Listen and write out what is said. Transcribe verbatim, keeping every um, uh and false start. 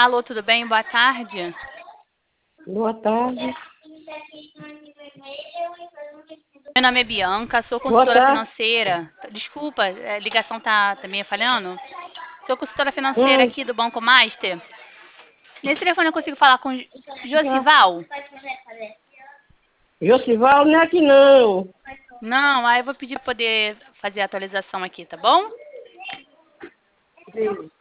Alô, tudo bem? Boa tarde. Boa tarde. Meu nome é Bianca, sou Boa consultora tarde. financeira. Desculpa, a ligação tá também falhando. Sou consultora financeira Hum, aqui do Banco Master. Nesse telefone eu consigo falar com já. Josival? Josival não é aqui não. Não, aí eu vou pedir para poder fazer a atualização aqui, tá bom? Sim.